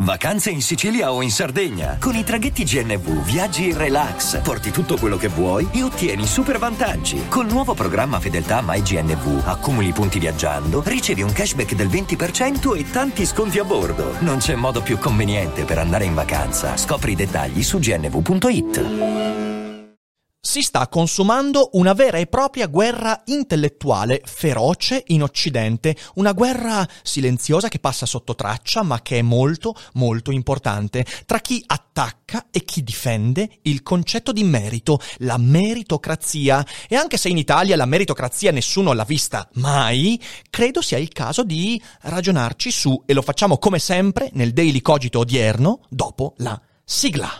Vacanze in Sicilia o in Sardegna. Con i traghetti GNV viaggi in relax, porti tutto quello che vuoi e ottieni super vantaggi. Col nuovo programma Fedeltà MyGNV accumuli punti viaggiando, ricevi un cashback del 20% e tanti sconti a bordo. Non c'è modo più conveniente per andare in vacanza. Scopri i dettagli su gnv.it. Si sta consumando una vera e propria guerra intellettuale feroce in Occidente, una guerra silenziosa che passa sotto traccia ma che è molto molto importante tra chi attacca e chi difende il concetto di merito, la meritocrazia. E anche se in Italia la meritocrazia nessuno l'ha vista mai, credo sia il caso di ragionarci su, e lo facciamo come sempre nel Daily Cogito odierno dopo la sigla.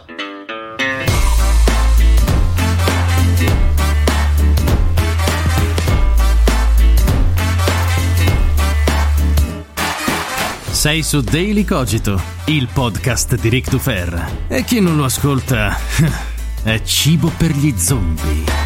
Sei su Daily Cogito, il podcast di Ric Dufer. E chi non lo ascolta è cibo per gli zombie.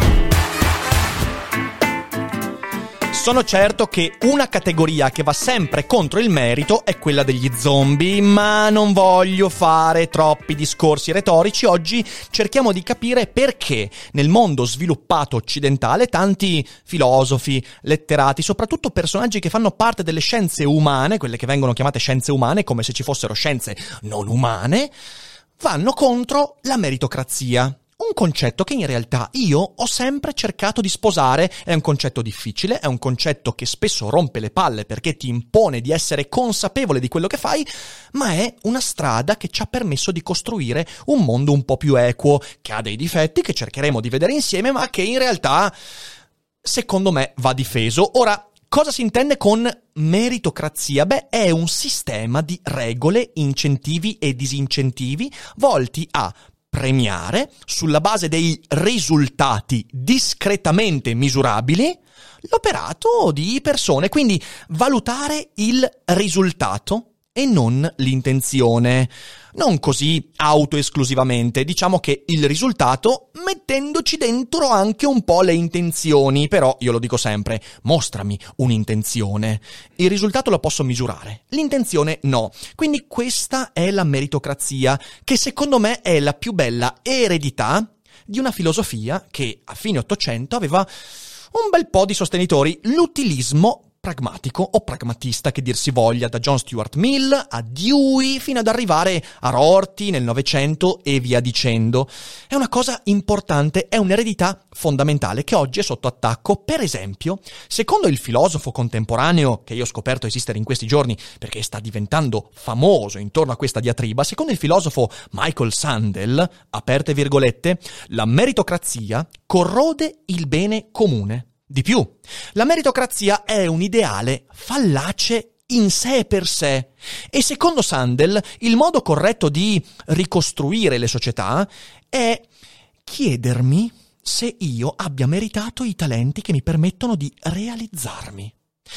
Sono certo che una categoria che va sempre contro il merito è quella degli zombie, ma non voglio fare troppi discorsi retorici. Oggi cerchiamo di capire perché nel mondo sviluppato occidentale tanti filosofi, letterati, soprattutto personaggi che fanno parte delle scienze umane, quelle che vengono chiamate scienze umane come se ci fossero scienze non umane, vanno contro la meritocrazia. Un concetto che in realtà io ho sempre cercato di sposare. È un concetto difficile, è un concetto che spesso rompe le palle perché ti impone di essere consapevole di quello che fai, ma è una strada che ci ha permesso di costruire un mondo un po' più equo, che ha dei difetti che cercheremo di vedere insieme, ma che in realtà, secondo me, va difeso. Ora, cosa si intende con meritocrazia? Beh, è un sistema di regole, incentivi e disincentivi volti a premiare, sulla base dei risultati discretamente misurabili, l'operato di persone, quindi valutare il risultato e non l'intenzione. Non così autoesclusivamente, diciamo che il risultato mettendoci dentro anche un po' le intenzioni, però io lo dico sempre, mostrami un'intenzione. Il risultato lo posso misurare, l'intenzione no. Quindi questa è la meritocrazia, che secondo me è la più bella eredità di una filosofia che a fine Ottocento aveva un bel po' di sostenitori, l'utilismo pragmatico o pragmatista che dir si voglia, da John Stuart Mill a Dewey fino ad arrivare a Rorty nel Novecento e via dicendo. È una cosa importante, è un'eredità fondamentale che oggi è sotto attacco. Per esempio, secondo il filosofo contemporaneo che io ho scoperto esistere in questi giorni perché sta diventando famoso intorno a questa diatriba, secondo il filosofo Michael Sandel, aperte virgolette, la meritocrazia corrode il bene comune. Di più, la meritocrazia è un ideale fallace in sé e per sé e secondo Sandel il modo corretto di ricostruire le società è chiedermi se io abbia meritato i talenti che mi permettono di realizzarmi.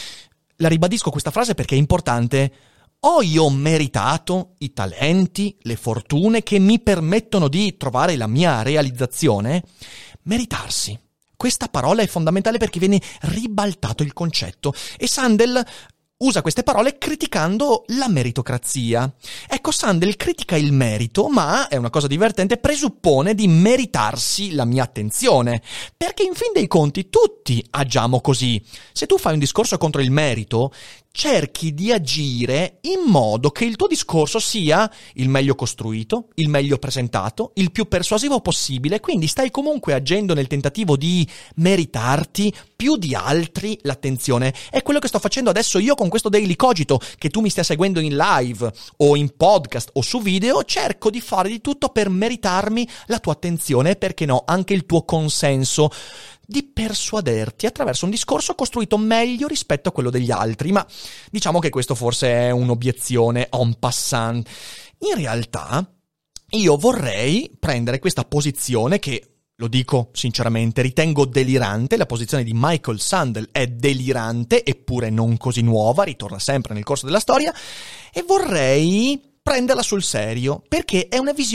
La ribadisco questa frase perché è importante. Ho io meritato i talenti, le fortune che mi permettono di trovare la mia realizzazione? Meritarsi. Questa parola è fondamentale perché viene ribaltato il concetto e Sandel usa queste parole criticando la meritocrazia. Ecco, Sandel critica il merito, ma, è una cosa divertente, presuppone di meritarsi la mia attenzione, perché in fin dei conti tutti agiamo così. Se tu fai un discorso contro il merito, cerchi di agire in modo che il tuo discorso sia il meglio costruito, il meglio presentato, il più persuasivo possibile, quindi stai comunque agendo nel tentativo di meritarti più di altri l'attenzione. È quello che sto facendo adesso io con questo Daily Cogito, che tu mi stia seguendo in live o in podcast o su video, cerco di fare di tutto per meritarmi la tua attenzione e, perché no, anche il tuo consenso, di persuaderti attraverso un discorso costruito meglio rispetto a quello degli altri. Ma diciamo che questo forse è un'obiezione en passant. In realtà io vorrei prendere questa posizione che, lo dico sinceramente, ritengo delirante. La posizione di Michael Sandel è delirante, eppure non così nuova, ritorna sempre nel corso della storia, e vorrei prenderla sul serio, perché è una visione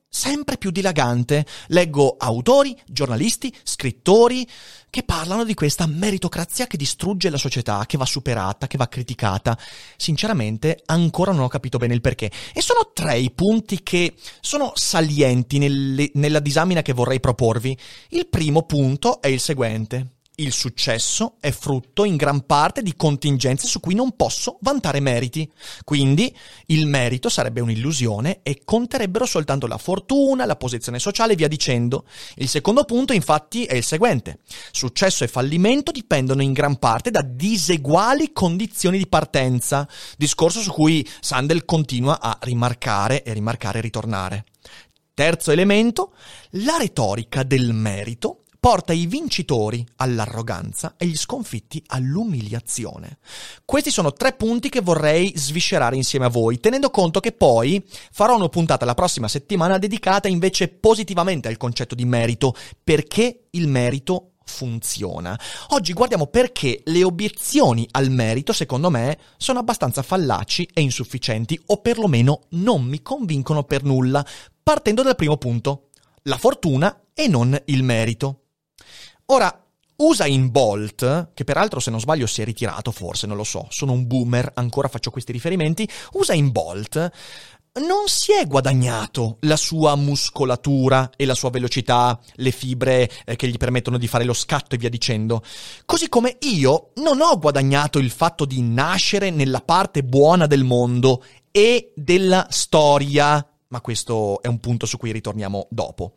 sempre più dilagante. Leggo autori, giornalisti, scrittori che parlano di questa meritocrazia che distrugge la società, che va superata, che va criticata. Sinceramente, ancora non ho capito bene il perché. E sono 3 i punti che sono salienti nella disamina che vorrei proporvi. Il primo punto è il seguente. Il successo è frutto in gran parte di contingenze su cui non posso vantare meriti. Quindi il merito sarebbe un'illusione e conterebbero soltanto la fortuna, la posizione sociale e via dicendo. Il secondo punto, infatti, è il seguente. Successo e fallimento dipendono in gran parte da diseguali condizioni di partenza. Discorso su cui Sandel continua a rimarcare e ritornare. Terzo elemento, la retorica del merito porta i vincitori all'arroganza e gli sconfitti all'umiliazione. Questi sono 3 punti che vorrei sviscerare insieme a voi, tenendo conto che poi farò una puntata la prossima settimana dedicata invece positivamente al concetto di merito, perché il merito funziona. Oggi guardiamo perché le obiezioni al merito, secondo me, sono abbastanza fallaci e insufficienti, o perlomeno non mi convincono per nulla, partendo dal primo punto, la fortuna e non il merito. Ora, Usain Bolt, che peraltro se non sbaglio si è ritirato, forse, non lo so, sono un boomer, ancora faccio questi riferimenti, Usain Bolt non si è guadagnato la sua muscolatura e la sua velocità, le fibre che gli permettono di fare lo scatto e via dicendo. Così come io non ho guadagnato il fatto di nascere nella parte buona del mondo e della storia, ma questo è un punto su cui ritorniamo dopo.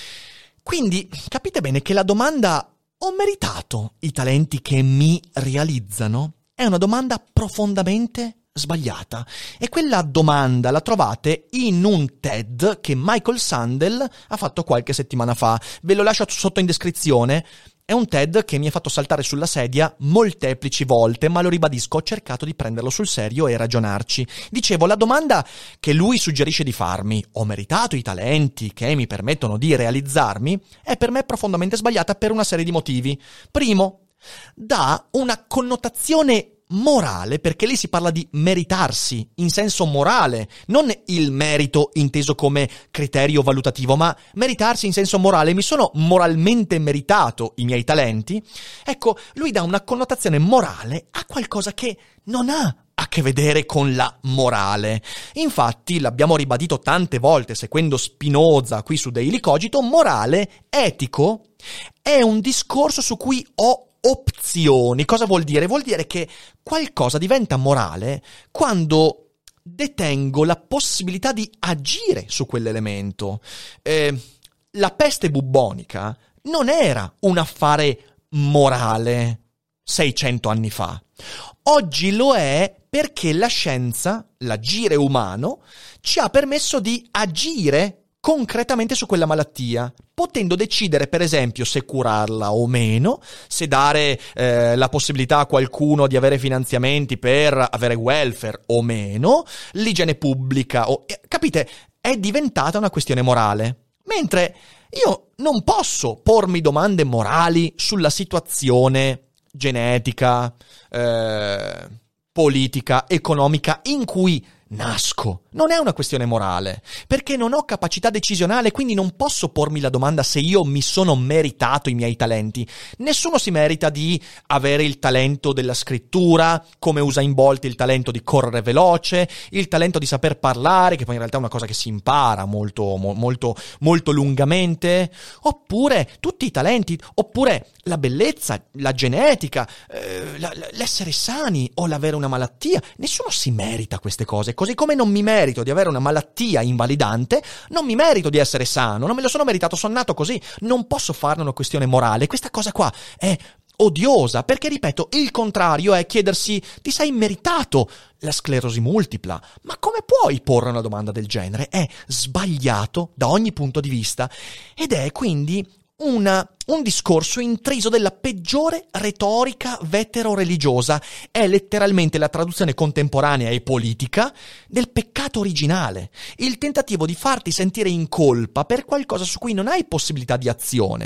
Quindi capite bene che la domanda «Ho meritato i talenti che mi realizzano?» è una domanda profondamente sbagliata. E quella domanda la trovate in un TED che Michael Sandel ha fatto qualche settimana fa. Ve lo lascio sotto in descrizione. È un TED che mi ha fatto saltare sulla sedia molteplici volte, ma lo ribadisco, ho cercato di prenderlo sul serio e ragionarci. Dicevo, la domanda che lui suggerisce di farmi, ho meritato i talenti che mi permettono di realizzarmi, è per me profondamente sbagliata per una serie di motivi. Primo, dà una connotazione morale, perché lì si parla di meritarsi in senso morale, non il merito inteso come criterio valutativo, ma meritarsi in senso morale. Mi sono moralmente meritato i miei talenti. Ecco, lui dà una connotazione morale a qualcosa che non ha a che vedere con la morale. Infatti, l'abbiamo ribadito tante volte seguendo Spinoza qui su Daily Cogito, morale etico è un discorso su cui ho opzioni. Cosa vuol dire? Vuol dire che qualcosa diventa morale quando detengo la possibilità di agire su quell'elemento. La peste bubbonica non era un affare morale 600 anni fa. Oggi lo è perché la scienza, l'agire umano, ci ha permesso di agire concretamente su quella malattia, potendo decidere per esempio se curarla o meno, se dare la possibilità a qualcuno di avere finanziamenti per avere welfare o meno, l'igiene pubblica, capite? È diventata una questione morale. Mentre io non posso pormi domande morali sulla situazione genetica, politica, economica in cui nasco. Non è una questione morale, perché non ho capacità decisionale, quindi non posso pormi la domanda se io mi sono meritato i miei talenti. Nessuno si merita di avere il talento della scrittura, come Usain Bolt il talento di correre veloce, il talento di saper parlare, che poi in realtà è una cosa che si impara molto lungamente, oppure tutti i talenti, oppure la bellezza, la genetica, l'essere sani o l'avere una malattia. Nessuno si merita queste cose. Così come non mi merito di avere una malattia invalidante, non mi merito di essere sano, non me lo sono meritato, sono nato così, non posso farne una questione morale. Questa cosa qua è odiosa, perché ripeto, il contrario è chiedersi: ti sei meritato la sclerosi multipla? Ma come puoi porre una domanda del genere? È sbagliato da ogni punto di vista ed è quindi un discorso intriso della peggiore retorica vetero-religiosa. È letteralmente la traduzione contemporanea e politica del peccato originale, il tentativo di farti sentire in colpa per qualcosa su cui non hai possibilità di azione.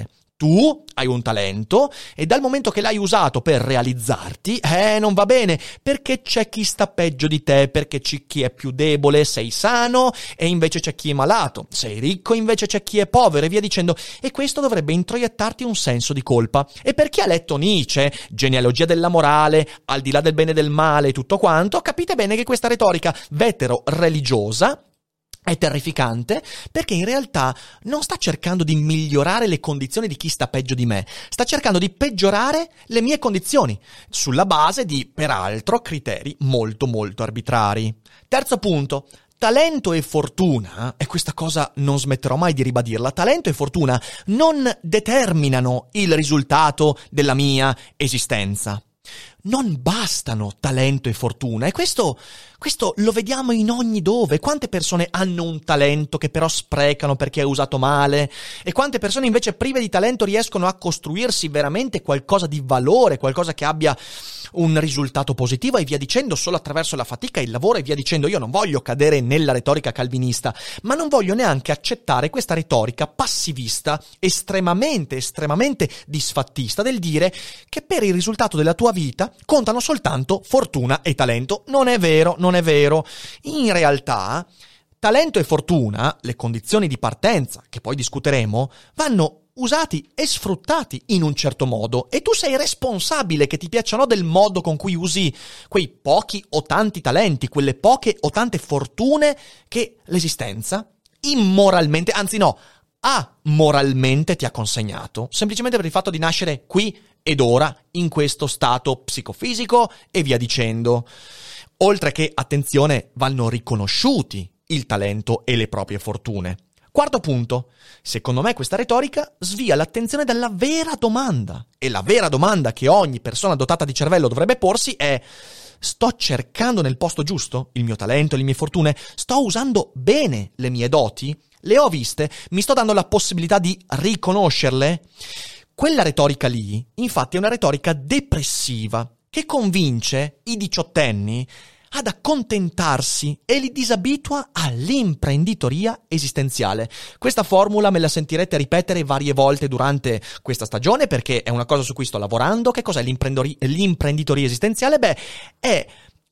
Tu hai un talento e dal momento che l'hai usato per realizzarti, non va bene, perché c'è chi sta peggio di te, perché c'è chi è più debole, sei sano e invece c'è chi è malato, sei ricco invece c'è chi è povero e via dicendo, e questo dovrebbe introiettarti un senso di colpa. E per chi ha letto Nietzsche, genealogia della morale, al di là del bene e del male e tutto quanto, capite bene che questa retorica vetero-religiosa è terrificante, perché in realtà non sta cercando di migliorare le condizioni di chi sta peggio di me, sta cercando di peggiorare le mie condizioni, sulla base di, peraltro, criteri molto molto arbitrari. Terzo punto, talento e fortuna, e questa cosa non smetterò mai di ribadirla, talento e fortuna non determinano il risultato della mia esistenza. Non bastano talento e fortuna, e questo lo vediamo in ogni dove. Quante persone hanno un talento che però sprecano perché è usato male, e quante persone invece prive di talento riescono a costruirsi veramente qualcosa di valore, qualcosa che abbia un risultato positivo e via dicendo, solo attraverso la fatica e il lavoro e via dicendo. Io non voglio cadere nella retorica calvinista, ma non voglio neanche accettare questa retorica passivista, estremamente disfattista, del dire che per il risultato della tua vita contano soltanto fortuna e talento. Non è vero. In realtà, talento e fortuna, le condizioni di partenza, che poi discuteremo, vanno usati e sfruttati in un certo modo, e tu sei responsabile, che ti piacciono del modo con cui usi quei pochi o tanti talenti, quelle poche o tante fortune che l'esistenza immoralmente, anzi no, amoralmente ti ha consegnato, semplicemente per il fatto di nascere qui ed ora, in questo stato psicofisico e via dicendo. Oltre che, attenzione, vanno riconosciuti il talento e le proprie fortune. Quarto punto, secondo me questa retorica svia l'attenzione dalla vera domanda, e la vera domanda che ogni persona dotata di cervello dovrebbe porsi è: sto cercando nel posto giusto il mio talento e le mie fortune? Sto usando bene le mie doti? Le ho viste? Mi sto dando la possibilità di riconoscerle? Quella retorica lì, infatti, è una retorica depressiva che convince i diciottenni ad accontentarsi e li disabitua all'imprenditoria esistenziale. Questa formula me la sentirete ripetere varie volte durante questa stagione, perché è una cosa su cui sto lavorando. Che cos'è l'imprenditoria esistenziale? È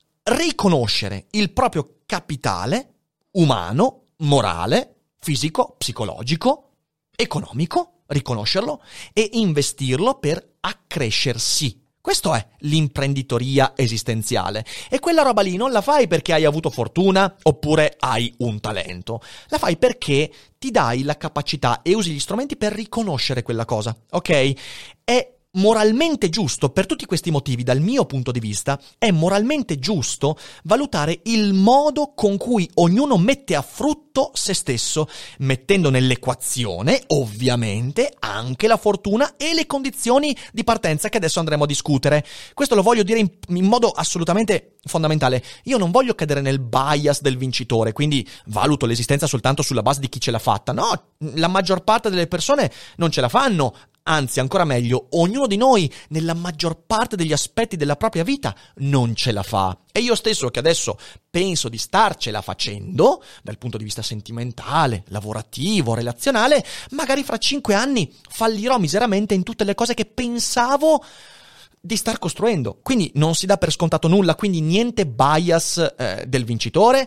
riconoscere il proprio capitale umano, morale, fisico, psicologico, economico, riconoscerlo e investirlo per accrescersi. Questo è l'imprenditoria esistenziale. E quella roba lì non la fai perché hai avuto fortuna oppure hai un talento. La fai perché ti dai la capacità e usi gli strumenti per riconoscere quella cosa, ok? È moralmente giusto, per tutti questi motivi, dal mio punto di vista, è moralmente giusto valutare il modo con cui ognuno mette a frutto se stesso, mettendo nell'equazione, ovviamente, anche la fortuna e le condizioni di partenza che adesso andremo a discutere. Questo lo voglio dire in modo assolutamente fondamentale. Io non voglio cadere nel bias del vincitore, quindi valuto l'esistenza soltanto sulla base di chi ce l'ha fatta. No, la maggior parte delle persone non ce la fanno. Anzi, ancora meglio, ognuno di noi, nella maggior parte degli aspetti della propria vita, non ce la fa. E io stesso, che adesso penso di starcela facendo, dal punto di vista sentimentale, lavorativo, relazionale, magari fra 5 anni fallirò miseramente in tutte le cose che pensavo di star costruendo. Quindi non si dà per scontato nulla, quindi niente bias del vincitore,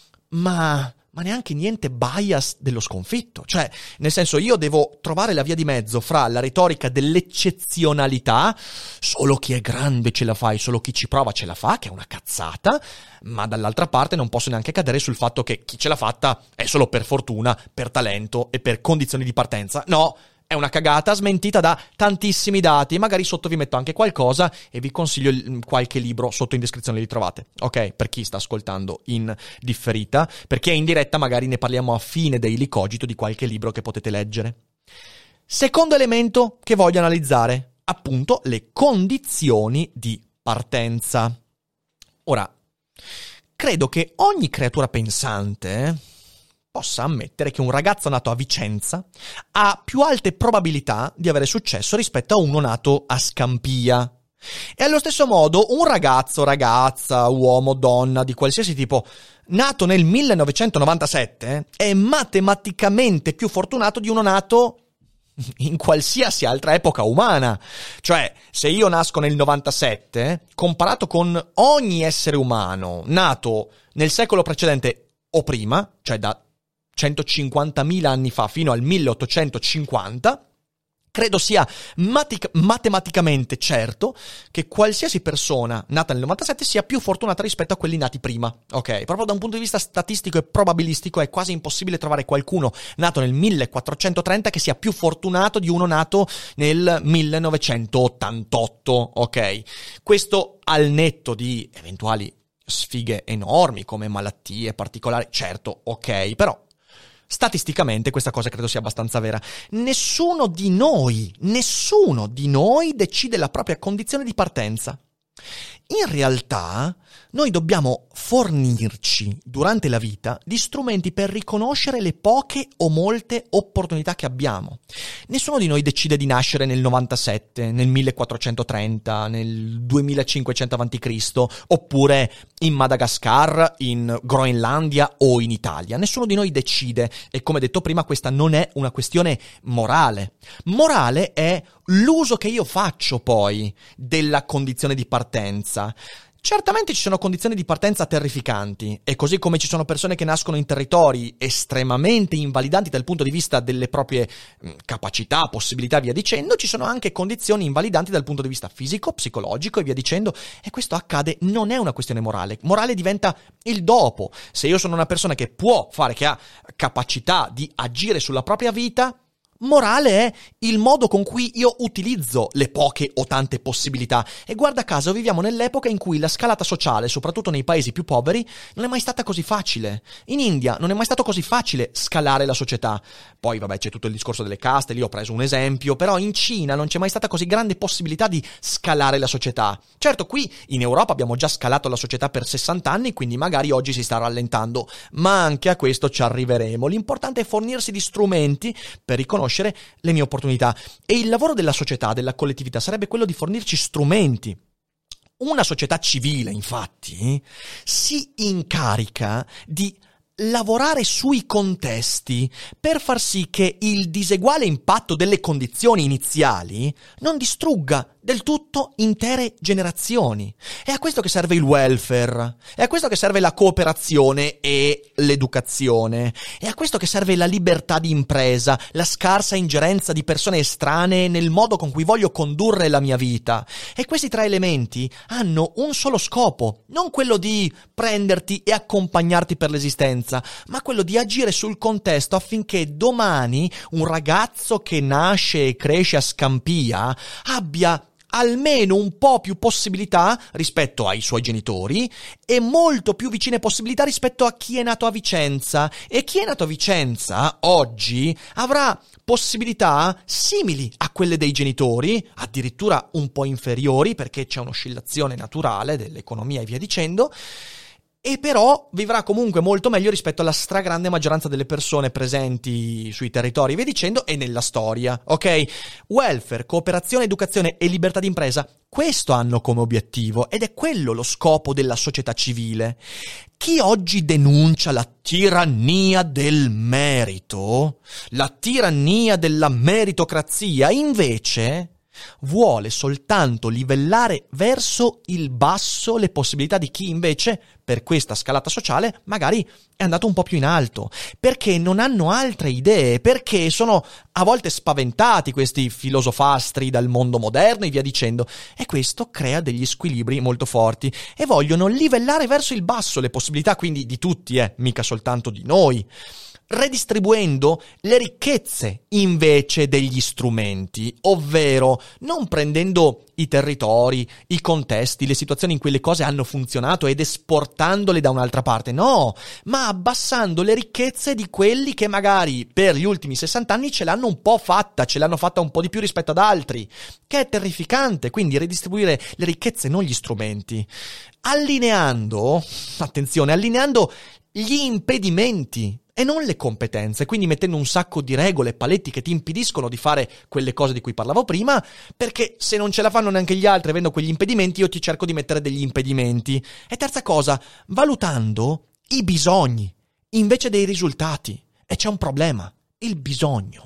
ma neanche niente bias dello sconfitto. Cioè, nel senso, io devo trovare la via di mezzo fra la retorica dell'eccezionalità, solo chi è grande ce la fa e solo chi ci prova ce la fa, che è una cazzata, ma dall'altra parte non posso neanche cadere sul fatto che chi ce l'ha fatta è solo per fortuna, per talento e per condizioni di partenza. No, è una cagata smentita da tantissimi dati. Magari sotto vi metto anche qualcosa e vi consiglio qualche libro, sotto in descrizione li trovate, ok? Per chi sta ascoltando in differita, perché in diretta magari ne parliamo a fine Daily Cogito di qualche libro che potete leggere. Secondo elemento che voglio analizzare, appunto, le condizioni di partenza. Ora, credo che ogni creatura pensante possa ammettere che un ragazzo nato a Vicenza ha più alte probabilità di avere successo rispetto a uno nato a Scampia. E allo stesso modo un ragazzo, ragazza, uomo, donna di qualsiasi tipo, nato nel 1997 è matematicamente più fortunato di uno nato in qualsiasi altra epoca umana. Cioè, se io nasco nel 97, comparato con ogni essere umano nato nel secolo precedente o prima, cioè da 150.000 anni fa fino al 1850, credo sia matematicamente certo che qualsiasi persona nata nel 97 sia più fortunata rispetto a quelli nati prima, ok? Proprio da un punto di vista statistico e probabilistico è quasi impossibile trovare qualcuno nato nel 1430 che sia più fortunato di uno nato nel 1988, ok? Questo al netto di eventuali sfighe enormi come malattie particolari, certo, ok, però statisticamente questa cosa credo sia abbastanza vera. Nessuno di noi decide la propria condizione di partenza. In realtà, noi dobbiamo fornirci durante la vita di strumenti per riconoscere le poche o molte opportunità che abbiamo. Nessuno di noi decide di nascere nel 97, nel 1430, nel 2500 a.C., oppure in Madagascar, in Groenlandia o in Italia. Nessuno di noi decide, e come detto prima, questa non è una questione morale. Morale è l'uso che io faccio poi della condizione di partenza. Certamente ci sono condizioni di partenza terrificanti, e così come ci sono persone che nascono in territori estremamente invalidanti dal punto di vista delle proprie capacità, possibilità, via dicendo, ci sono anche condizioni invalidanti dal punto di vista fisico, psicologico e via dicendo, e questo accade, non è una questione morale. Morale diventa il dopo. Se io sono una persona che può fare, che ha capacità di agire sulla propria vita, morale è il modo con cui io utilizzo le poche o tante possibilità. E guarda caso viviamo nell'epoca in cui la scalata sociale, soprattutto nei paesi più poveri, non è mai stata così facile. In India non è mai stato così facile scalare la società. Poi vabbè, c'è tutto il discorso delle caste, lì ho preso un esempio, però in Cina non c'è mai stata così grande possibilità di scalare la società. Certo, qui in Europa abbiamo già scalato la società per 60 anni, quindi magari oggi si sta rallentando, ma anche a questo ci arriveremo. L'importante è fornirsi di strumenti per riconoscere le mie opportunità, e il lavoro della società, della collettività, sarebbe quello di fornirci strumenti. Una società civile, infatti, si incarica di lavorare sui contesti per far sì che il diseguale impatto delle condizioni iniziali non distrugga del tutto intere generazioni. È a questo che serve il welfare, è a questo che serve la cooperazione e l'educazione, è a questo che serve la libertà di impresa, la scarsa ingerenza di persone estranee nel modo con cui voglio condurre la mia vita. E questi tre elementi hanno un solo scopo, non quello di prenderti e accompagnarti per l'esistenza, ma quello di agire sul contesto affinché domani un ragazzo che nasce e cresce a Scampia abbia almeno un po' più possibilità rispetto ai suoi genitori e molto più vicine possibilità rispetto a chi è nato a Vicenza. E chi è nato a Vicenza oggi avrà possibilità simili a quelle dei genitori, addirittura un po' inferiori perché c'è un'oscillazione naturale dell'economia e via dicendo, e però vivrà comunque molto meglio rispetto alla stragrande maggioranza delle persone presenti sui territori, via dicendo, e nella storia, ok? Welfare, cooperazione, educazione e libertà d'impresa, questo hanno come obiettivo, ed è quello lo scopo della società civile. Chi oggi denuncia la tirannia del merito, la tirannia della meritocrazia, invece vuole soltanto livellare verso il basso le possibilità di chi invece, per questa scalata sociale, magari è andato un po' più in alto, perché non hanno altre idee, perché sono a volte spaventati questi filosofastri dal mondo moderno e via dicendo, e questo crea degli squilibri molto forti, e vogliono livellare verso il basso le possibilità, quindi di tutti, mica soltanto di noi, redistribuendo le ricchezze invece degli strumenti, ovvero non prendendo i territori, i contesti, le situazioni in cui le cose hanno funzionato ed esportandole da un'altra parte, no, ma abbassando le ricchezze di quelli che magari per gli ultimi 60 anni ce l'hanno un po' fatta, ce l'hanno fatta un po' di più rispetto ad altri, che è terrificante. Quindi redistribuire le ricchezze, non gli strumenti, allineando gli impedimenti e non le competenze, quindi mettendo un sacco di regole e paletti che ti impediscono di fare quelle cose di cui parlavo prima, perché se non ce la fanno neanche gli altri avendo quegli impedimenti, io ti cerco di mettere degli impedimenti. E terza cosa, valutando i bisogni invece dei risultati. E c'è un problema: il bisogno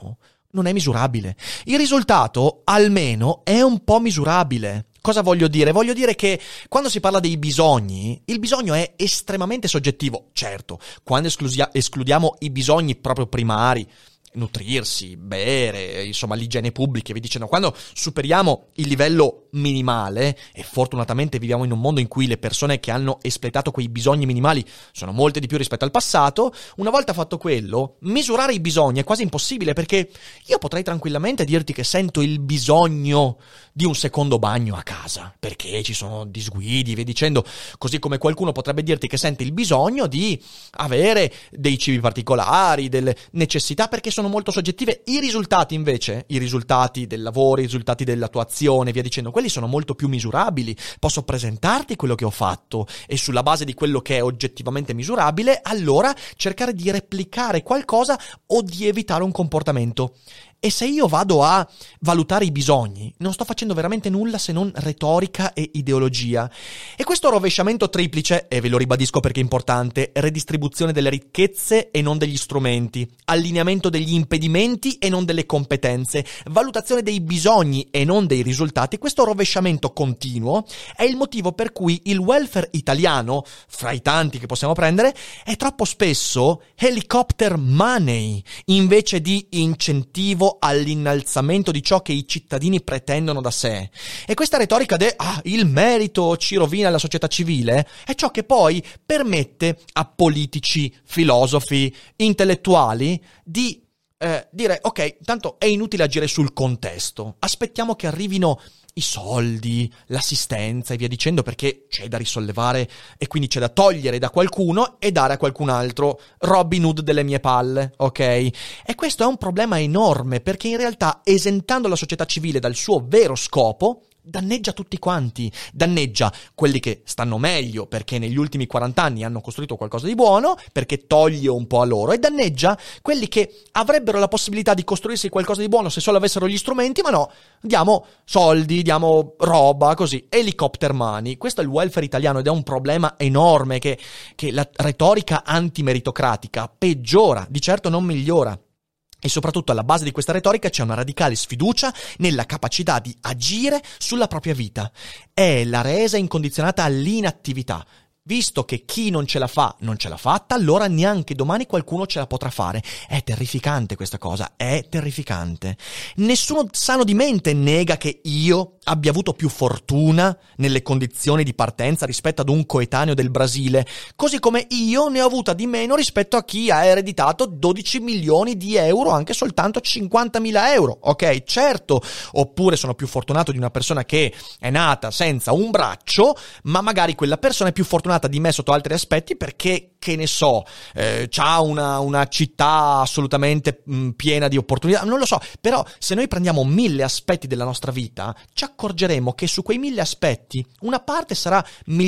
non è misurabile. Il risultato, almeno, è un po' misurabile. Cosa voglio dire? Voglio dire che quando si parla dei bisogni, il bisogno è estremamente soggettivo. Certo, quando escludiamo i bisogni proprio primari, nutrirsi, bere, insomma l'igiene pubblica e via dicendo, quando superiamo il livello minimale, e fortunatamente viviamo in un mondo in cui le persone che hanno espletato quei bisogni minimali sono molte di più rispetto al passato, una volta fatto quello, misurare i bisogni è quasi impossibile, perché io potrei tranquillamente dirti che sento il bisogno di un secondo bagno a casa, perché ci sono disguidi e via dicendo, così come qualcuno potrebbe dirti che sente il bisogno di avere dei cibi particolari, delle necessità, perché sono molto soggettive. I risultati invece, i risultati del lavoro, i risultati della tua azione, via dicendo, quelli sono molto più misurabili. Posso presentarti quello che ho fatto e sulla base di quello che è oggettivamente misurabile, allora cercare di replicare qualcosa o di evitare un comportamento. E se io vado a valutare i bisogni, non sto facendo veramente nulla se non retorica e ideologia. E questo rovesciamento triplice, e ve lo ribadisco perché è importante, redistribuzione delle ricchezze e non degli strumenti, allineamento degli impedimenti e non delle competenze, valutazione dei bisogni e non dei risultati, questo rovesciamento continuo è il motivo per cui il welfare italiano, fra i tanti che possiamo prendere, è troppo spesso helicopter money, invece di incentivo all'innalzamento di ciò che i cittadini pretendono da sé. E questa retorica il merito ci rovina la società civile è ciò che poi permette a politici, filosofi, intellettuali di dire ok, tanto è inutile agire sul contesto, aspettiamo che arrivino i soldi, l'assistenza e via dicendo, perché c'è da risollevare e quindi c'è da togliere da qualcuno e dare a qualcun altro. Robin Hood delle mie palle, ok? E questo è un problema enorme, perché in realtà esentando la società civile dal suo vero scopo danneggia tutti quanti, danneggia quelli che stanno meglio perché negli ultimi 40 anni hanno costruito qualcosa di buono, perché toglie un po' a loro, e danneggia quelli che avrebbero la possibilità di costruirsi qualcosa di buono se solo avessero gli strumenti, ma no, diamo soldi, diamo roba, così, helicopter money. Questo è il welfare italiano ed è un problema enorme che la retorica antimeritocratica peggiora, di certo non migliora. E soprattutto alla base di questa retorica c'è una radicale sfiducia nella capacità di agire sulla propria vita. È la resa incondizionata all'inattività. Visto che chi non ce la fa, non ce l'ha fatta, allora neanche domani qualcuno ce la potrà fare. È terrificante questa cosa, è terrificante. Nessuno sano di mente nega che io abbia avuto più fortuna nelle condizioni di partenza rispetto ad un coetaneo del Brasile, così come io ne ho avuta di meno rispetto a chi ha ereditato 12 milioni di euro, anche soltanto 50.000 euro, ok? Certo, oppure sono più fortunato di una persona che è nata senza un braccio, ma magari quella persona è più fortunata di me sotto altri aspetti perché, che ne so, c'ha una città assolutamente piena di opportunità, non lo so, però se noi prendiamo 1000 aspetti della nostra vita, ci accorgeremo che su quei 1000 aspetti una parte sarà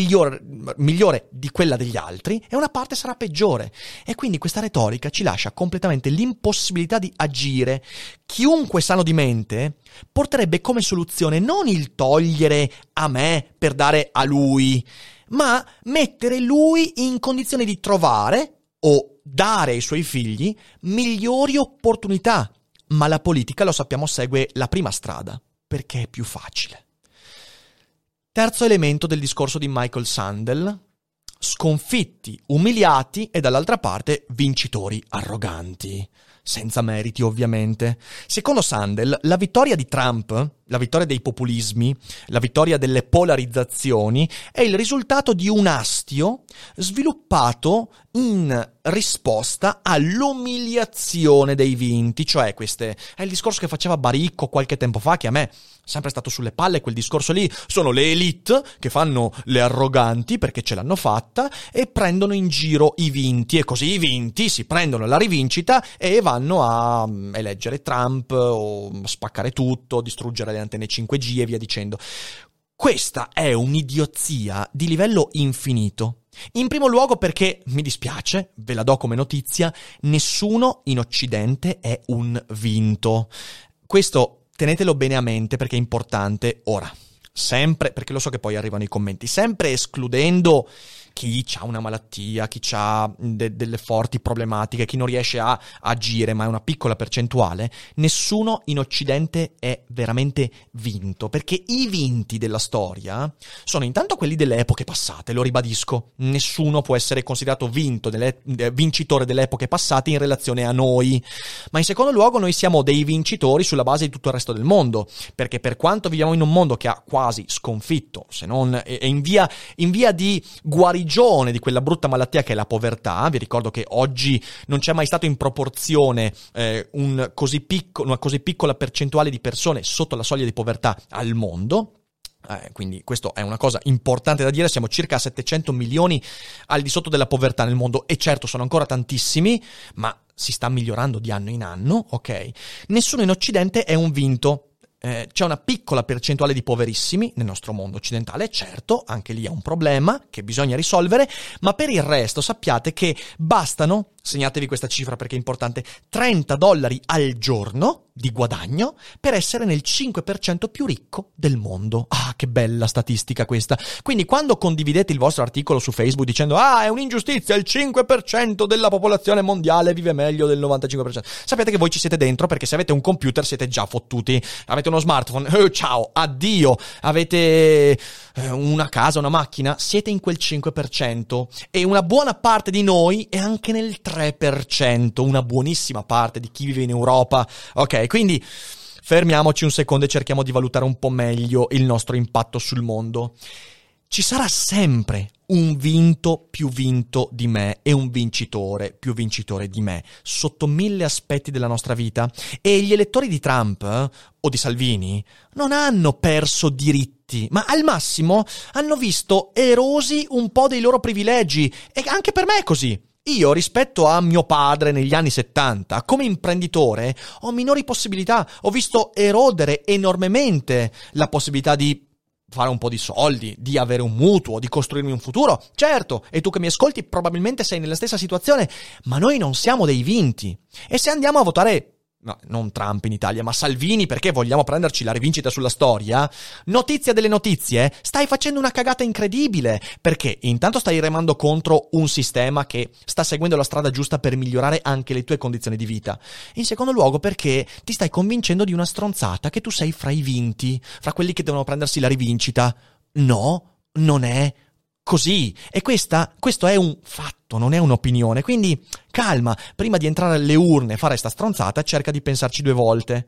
migliore di quella degli altri e una parte sarà peggiore. E quindi questa retorica ci lascia completamente l'impossibilità di agire. Chiunque sano di mente porterebbe come soluzione non il togliere a me per dare a lui, ma mettere lui in condizione di trovare o dare ai suoi figli migliori opportunità. Ma la politica, lo sappiamo, segue la prima strada, perché è più facile. Terzo elemento del discorso di Michael Sandel: sconfitti, umiliati e dall'altra parte vincitori arroganti. Senza meriti, ovviamente. Secondo Sandel, la vittoria di Trump, la vittoria dei populismi, la vittoria delle polarizzazioni è il risultato di un astio sviluppato in risposta all'umiliazione dei vinti. Cioè, è il discorso che faceva Baricco qualche tempo fa, che a me è sempre stato sulle palle quel discorso lì. Sono le elite che fanno le arroganti perché ce l'hanno fatta e prendono in giro i vinti, e così i vinti si prendono la rivincita e vanno a eleggere Trump o spaccare tutto, distruggere le antenne 5G e via dicendo. Questa è un'idiozia di livello infinito. In primo luogo perché, mi dispiace, ve la do come notizia, nessuno in Occidente è un vinto. Questo tenetelo bene a mente perché è importante. Ora, sempre, perché lo so che poi arrivano i commenti, sempre escludendo chi ha una malattia, chi ha delle forti problematiche, chi non riesce a agire, ma è una piccola percentuale, nessuno in Occidente è veramente vinto, perché i vinti della storia sono intanto quelli delle epoche passate, lo ribadisco, nessuno può essere considerato vincitore delle epoche passate in relazione a noi, ma in secondo luogo noi siamo dei vincitori sulla base di tutto il resto del mondo, perché per quanto viviamo in un mondo che ha quasi sconfitto, se non è in via di guarigione di quella brutta malattia che è la povertà. Vi ricordo che oggi non c'è mai stato in proporzione una così piccola percentuale di persone sotto la soglia di povertà al mondo. Quindi questo è una cosa importante da dire, siamo circa 700 milioni al di sotto della povertà nel mondo, e certo sono ancora tantissimi, ma si sta migliorando di anno in anno, ok? Nessuno in Occidente è un vinto. C'è una piccola percentuale di poverissimi nel nostro mondo occidentale, certo, anche lì è un problema che bisogna risolvere, ma per il resto sappiate che bastano, segnatevi questa cifra perché è importante, $30 al giorno di guadagno per essere nel 5% più ricco del mondo. Ah, che bella statistica questa. Quindi quando condividete il vostro articolo su Facebook dicendo è un'ingiustizia, il 5% della popolazione mondiale vive meglio del 95%, sapete che voi ci siete dentro, perché se avete un computer siete già fottuti, avete uno smartphone, ciao, addio, avete una casa, una macchina, siete in quel 5%, e una buona parte di noi è anche nel 3%, una buonissima parte di chi vive in Europa, ok? Quindi fermiamoci un secondo e cerchiamo di valutare un po' meglio il nostro impatto sul mondo. Ci sarà sempre un vinto più vinto di me e un vincitore più vincitore di me, sotto 1000 aspetti della nostra vita. E gli elettori di Trump o di Salvini non hanno perso diritti, ma al massimo hanno visto erosi un po' dei loro privilegi, e anche per me è così. Io, rispetto a mio padre negli anni 70, come imprenditore, ho minori possibilità. Ho visto erodere enormemente la possibilità di fare un po' di soldi, di avere un mutuo, di costruirmi un futuro. Certo, e tu che mi ascolti probabilmente sei nella stessa situazione, ma noi non siamo dei vinti. E se andiamo a votare, no, non Trump in Italia, ma Salvini, perché vogliamo prenderci la rivincita sulla storia, notizia delle notizie, stai facendo una cagata incredibile, perché intanto stai remando contro un sistema che sta seguendo la strada giusta per migliorare anche le tue condizioni di vita. In secondo luogo perché ti stai convincendo di una stronzata, che tu sei fra i vinti, fra quelli che devono prendersi la rivincita. No, non è così. E questo è un fatto, non è un'opinione. Quindi calma, prima di entrare alle urne e fare sta stronzata, cerca di pensarci 2 volte.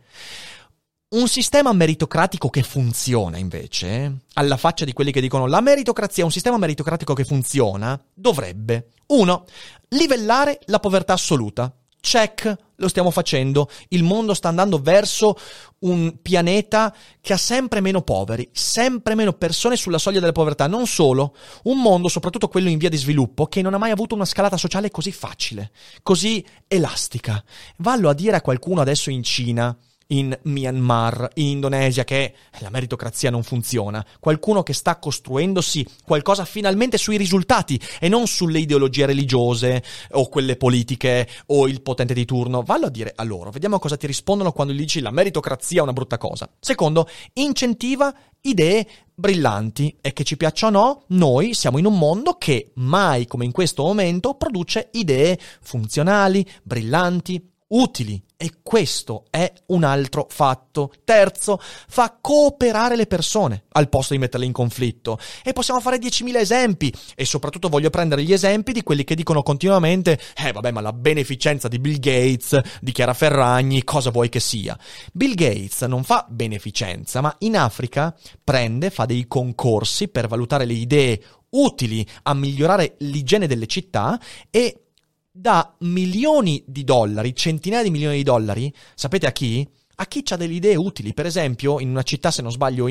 Un sistema meritocratico che funziona, invece, alla faccia di quelli che dicono la meritocrazia, un sistema meritocratico che funziona, dovrebbe 1. Livellare la povertà assoluta. Check, lo stiamo facendo. Il mondo sta andando verso un pianeta che ha sempre meno poveri, sempre meno persone sulla soglia della povertà. Non solo, un mondo, soprattutto quello in via di sviluppo, che non ha mai avuto una scalata sociale così facile, così elastica. Vallo a dire a qualcuno adesso in Cina, in Myanmar, in Indonesia, che la meritocrazia non funziona. Qualcuno che sta costruendosi qualcosa finalmente sui risultati e non sulle ideologie religiose o quelle politiche o il potente di turno. Vallo a dire a loro. Vediamo cosa ti rispondono quando gli dici la meritocrazia è una brutta cosa. Secondo, incentiva idee brillanti, e che ci piaccia o no, noi siamo in un mondo che mai come in questo momento produce idee funzionali, brillanti, utili, e questo è un altro fatto. Terzo, fa cooperare le persone al posto di metterle in conflitto, e possiamo fare 10.000 esempi, e soprattutto voglio prendere gli esempi di quelli che dicono continuamente vabbè, ma la beneficenza di Bill Gates, di Chiara Ferragni, cosa vuoi che sia. Bill Gates non fa beneficenza, ma in Africa fa dei concorsi per valutare le idee utili a migliorare l'igiene delle città, e dà milioni di dollari, centinaia di milioni di dollari, sapete a chi? A chi ha delle idee utili. Per esempio, in una città, se non sbaglio,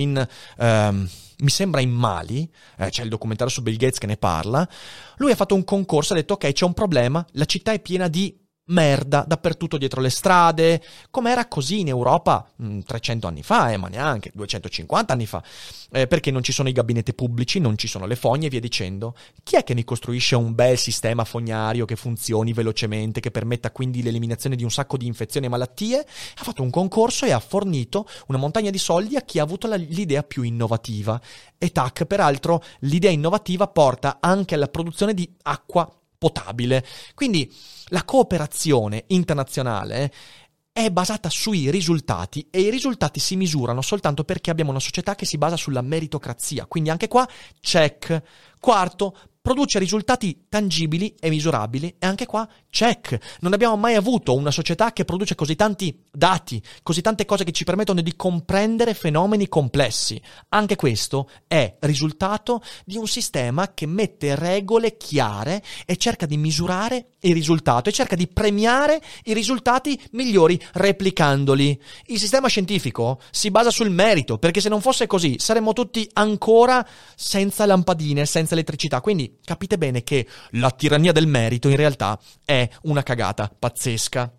mi sembra in Mali, c'è il documentario su Bill Gates che ne parla, lui ha fatto un concorso, ha detto ok, c'è un problema, la città è piena di merda dappertutto dietro le strade, come era così in Europa 300 anni fa, ma neanche 250 anni fa, perché non ci sono i gabinetti pubblici, non ci sono le fogne e via dicendo. Chi è che mi costruisce un bel sistema fognario che funzioni velocemente, che permetta quindi l'eliminazione di un sacco di infezioni e malattie? Ha fatto un concorso e ha fornito una montagna di soldi a chi ha avuto l'idea più innovativa. E tac, peraltro l'idea innovativa porta anche alla produzione di acqua potabile. Quindi la cooperazione internazionale è basata sui risultati, e i risultati si misurano soltanto perché abbiamo una società che si basa sulla meritocrazia. Quindi anche qua check. Quarto, produce risultati tangibili e misurabili, e anche qua check. Non abbiamo mai avuto una società che produce così tanti dati, così tante cose che ci permettono di comprendere fenomeni complessi. Anche questo è risultato di un sistema che mette regole chiare e cerca di misurare il risultato e cerca di premiare i risultati migliori replicandoli. Il sistema scientifico si basa sul merito, perché se non fosse così saremmo tutti ancora senza lampadine, senza elettricità. Quindi capite bene che la tirannia del merito in realtà è una cagata pazzesca.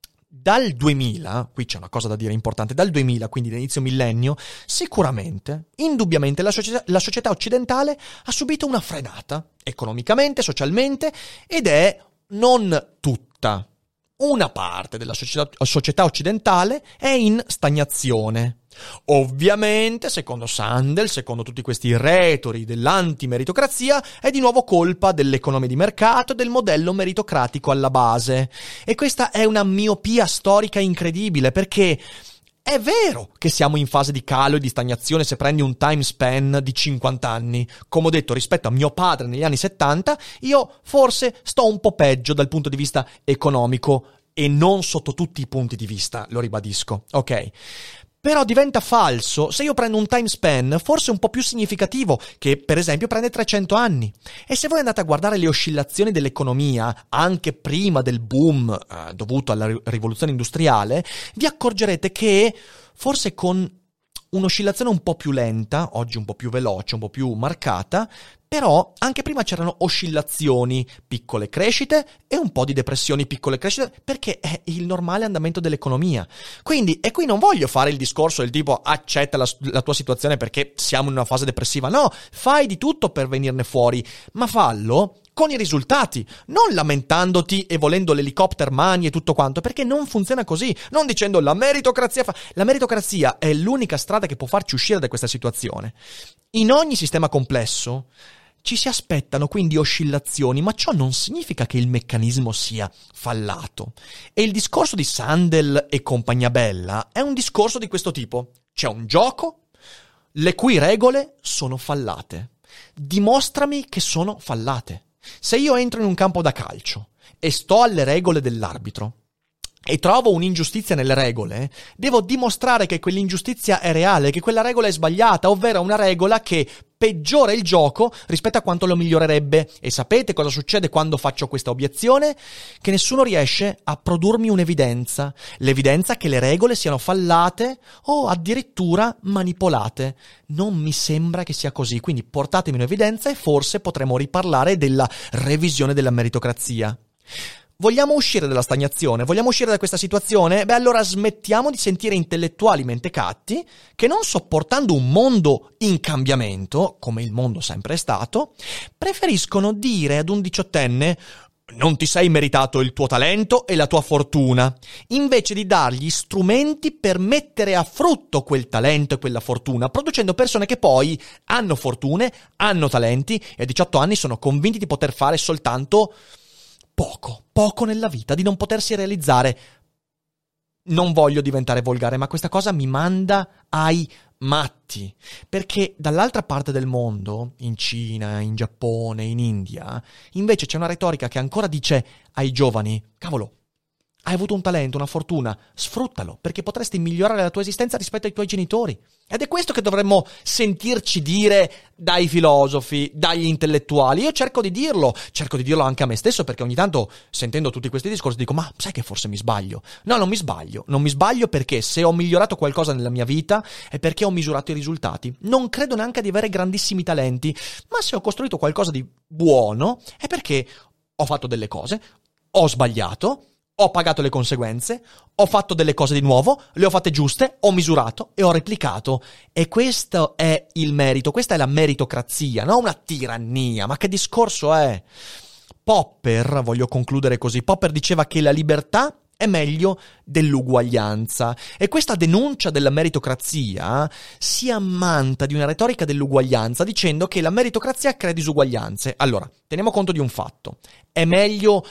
Dal 2000, qui c'è una cosa da dire importante, dal 2000, quindi l'inizio millennio, sicuramente, indubbiamente la società occidentale ha subito una frenata, economicamente, socialmente, ed è non tutta. Una parte della società occidentale è in stagnazione. Ovviamente, secondo Sandel, secondo tutti questi retori dell'antimeritocrazia, è di nuovo colpa dell'economia di mercato e del modello meritocratico alla base. E questa è una miopia storica incredibile, perché è vero che siamo in fase di calo e di stagnazione se prendi un time span di 50 anni. Come ho detto, rispetto a mio padre negli anni 70, io forse sto un po' peggio dal punto di vista economico, e non sotto tutti i punti di vista, lo ribadisco, ok? Però diventa falso se io prendo un time span forse un po' più significativo, che per esempio prende 300 anni. E se voi andate a guardare le oscillazioni dell'economia anche prima del boom dovuto alla rivoluzione industriale, vi accorgerete che forse con un'oscillazione un po' più lenta, oggi un po' più veloce, un po' più marcata, però anche prima c'erano oscillazioni, piccole crescite e un po' di depressioni, piccole crescite, perché è il normale andamento dell'economia. Quindi, e qui non voglio fare il discorso del tipo accetta la tua situazione perché siamo in una fase depressiva. No, fai di tutto per venirne fuori, ma fallo con i risultati, non lamentandoti e volendo l'helicopter money e tutto quanto, perché non funziona così, non dicendo la meritocrazia la meritocrazia è l'unica strada che può farci uscire da questa situazione. In ogni sistema complesso ci si aspettano quindi oscillazioni, ma ciò non significa che il meccanismo sia fallato. E il discorso di Sandel e compagnia bella è un discorso di questo tipo. C'è un gioco, le cui regole sono fallate. Dimostrami che sono fallate. Se io entro in un campo da calcio e sto alle regole dell'arbitro e trovo un'ingiustizia nelle regole, devo dimostrare che quell'ingiustizia è reale, che quella regola è sbagliata, ovvero una regola che peggiora il gioco rispetto a quanto lo migliorerebbe. E sapete cosa succede quando faccio questa obiezione? Che nessuno riesce a produrmi un'evidenza, l'evidenza che le regole siano fallate o addirittura manipolate. Non mi sembra che sia così, quindi portatemi un'evidenza e forse potremo riparlare della revisione della meritocrazia. Vogliamo uscire dalla stagnazione? Vogliamo uscire da questa situazione? Beh, allora smettiamo di sentire intellettuali mentecatti che, non sopportando un mondo in cambiamento, come il mondo sempre è stato, preferiscono dire ad un 18enne non ti sei meritato il tuo talento e la tua fortuna, invece di dargli strumenti per mettere a frutto quel talento e quella fortuna, producendo persone che poi hanno fortune, hanno talenti e a 18 anni sono convinti di poter fare soltanto poco nella vita, di non potersi realizzare. Non voglio diventare volgare, ma questa cosa mi manda ai matti, perché dall'altra parte del mondo, in Cina, in Giappone, in India, invece c'è una retorica che ancora dice ai giovani: cavolo, hai avuto un talento, una fortuna, sfruttalo, perché potresti migliorare la tua esistenza rispetto ai tuoi genitori. Ed è questo che dovremmo sentirci dire dai filosofi, dagli intellettuali. Io cerco di dirlo anche a me stesso, perché ogni tanto, sentendo tutti questi discorsi, dico: ma sai che forse mi sbaglio? No, non mi sbaglio perché se ho migliorato qualcosa nella mia vita è perché ho misurato i risultati. Non credo neanche di avere grandissimi talenti, ma se ho costruito qualcosa di buono è perché ho fatto delle cose, ho sbagliato, ho pagato le conseguenze, ho fatto delle cose di nuovo, le ho fatte giuste, ho misurato e ho replicato. E questo è il merito, questa è la meritocrazia, non una tirannia. Ma che discorso è? Popper, voglio concludere così, Popper diceva che la libertà è meglio dell'uguaglianza. E questa denuncia della meritocrazia si ammanta di una retorica dell'uguaglianza dicendo che la meritocrazia crea disuguaglianze. Allora, teniamo conto di un fatto. È meglio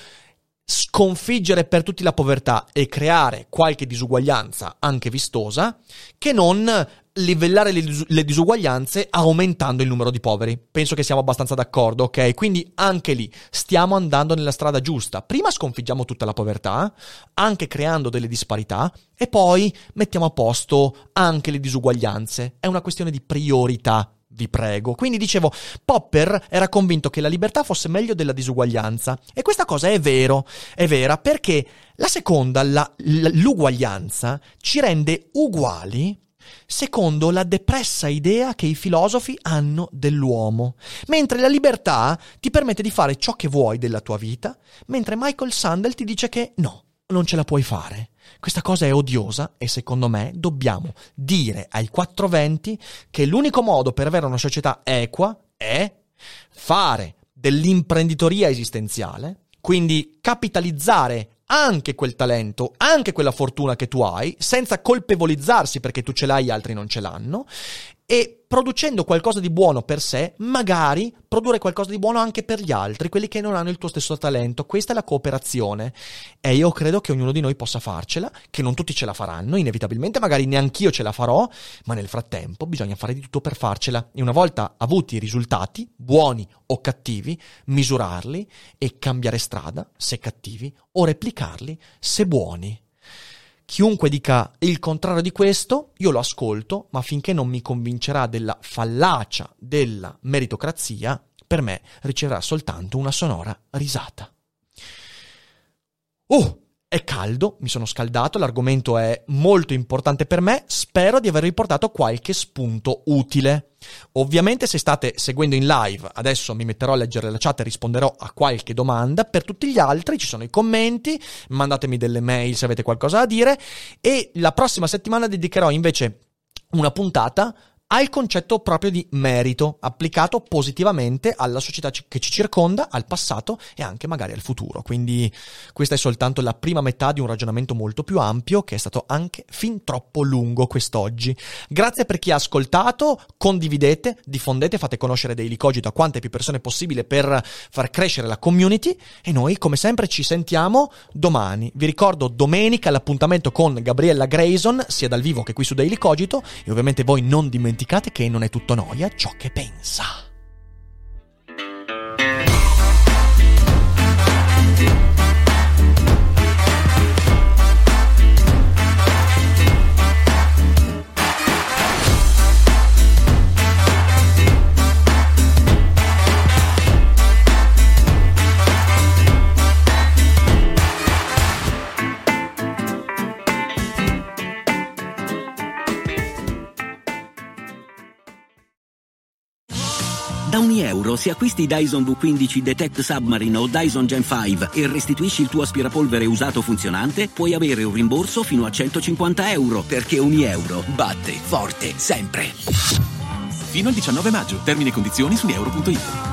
sconfiggere per tutti la povertà e creare qualche disuguaglianza anche vistosa che non livellare le disuguaglianze aumentando il numero di poveri. Penso che siamo abbastanza d'accordo, ok? Quindi anche lì stiamo andando nella strada giusta. Prima sconfiggiamo tutta la povertà, anche creando delle disparità, e poi mettiamo a posto anche le disuguaglianze. È una questione di priorità, vi prego. Quindi dicevo, Popper era convinto che la libertà fosse meglio della disuguaglianza. E questa cosa è vera, perché la seconda, l'uguaglianza, ci rende uguali secondo la depressa idea che i filosofi hanno dell'uomo, mentre la libertà ti permette di fare ciò che vuoi della tua vita, mentre Michael Sandel ti dice che no, non ce la puoi fare. Questa cosa è odiosa e secondo me dobbiamo dire ai 420 che l'unico modo per avere una società equa è fare dell'imprenditoria esistenziale, quindi capitalizzare anche quel talento, anche quella fortuna che tu hai, senza colpevolizzarsi perché tu ce l'hai e altri non ce l'hanno, e producendo qualcosa di buono per sé, magari produrre qualcosa di buono anche per gli altri, quelli che non hanno il tuo stesso talento. Questa è la cooperazione e io credo che ognuno di noi possa farcela, che non tutti ce la faranno, inevitabilmente, magari neanch'io ce la farò, ma nel frattempo bisogna fare di tutto per farcela e una volta avuti i risultati, buoni o cattivi, misurarli e cambiare strada se cattivi o replicarli se buoni. Chiunque dica il contrario di questo, io lo ascolto, ma finché non mi convincerà della fallacia della meritocrazia, per me riceverà soltanto una sonora risata. È caldo, mi sono scaldato, l'argomento è molto importante per me, spero di aver riportato qualche spunto utile. Ovviamente se state seguendo in live, adesso mi metterò a leggere la chat e risponderò a qualche domanda. Per tutti gli altri ci sono i commenti, mandatemi delle mail se avete qualcosa da dire e la prossima settimana dedicherò invece una puntata al concetto proprio di merito, applicato positivamente alla società che ci circonda, al passato e anche magari al futuro. Quindi questa è soltanto la prima metà di un ragionamento molto più ampio, che è stato anche fin troppo lungo quest'oggi. Grazie per chi ha ascoltato, condividete, diffondete, fate conoscere Daily Cogito a quante più persone possibile per far crescere la community e noi, come sempre, ci sentiamo domani. Vi ricordo, domenica l'appuntamento con Gabriella Grayson, sia dal vivo che qui su Daily Cogito, e ovviamente voi non dimenticate che non è tutto noia ciò che pensa. Da €1 se acquisti Dyson V15 Detect Submarine o Dyson Gen 5 e restituisci il tuo aspirapolvere usato funzionante, puoi avere un rimborso fino a €150, perché €1 batte forte sempre. Fino al 19 maggio. Termini e condizioni su euro.it.